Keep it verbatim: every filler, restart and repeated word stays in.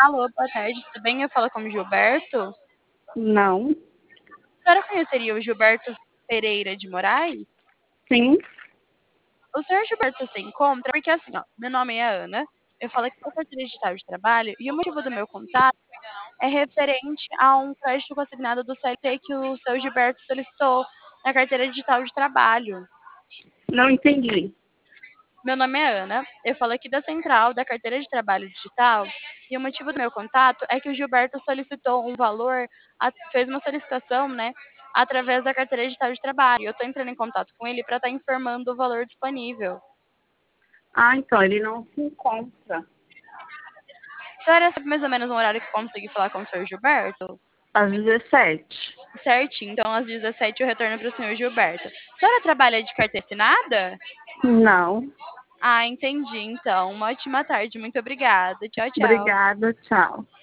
Alô, boa tarde, tudo bem? Eu falo com o Gilberto. Não. A senhora conheceria o Gilberto Pereira de Moraes? Sim. O senhor Gilberto se encontra porque, assim, ó, meu nome é Ana, eu falo aqui da carteira digital de trabalho e o motivo do meu contato é referente a um crédito consignado do C L T que o seu Gilberto solicitou na carteira digital de trabalho. Não entendi. Meu nome é Ana, eu falo aqui da central da carteira de trabalho digital e o motivo do meu contato é que o Gilberto solicitou um valor, a- fez uma solicitação, né, através da carteira digital de trabalho. Eu estou entrando em contato com ele para estar informando o valor disponível. Ah, então ele não se encontra. A senhora sabe mais ou menos um horário que eu consegui falar com o senhor Gilberto? Às dezessete. Certinho, então às dezessete eu retorno para o senhor Gilberto. A senhora trabalha de carteira assinada? Não. Ah, entendi, então. Uma ótima tarde, muito obrigada. Tchau, tchau. Obrigada, tchau.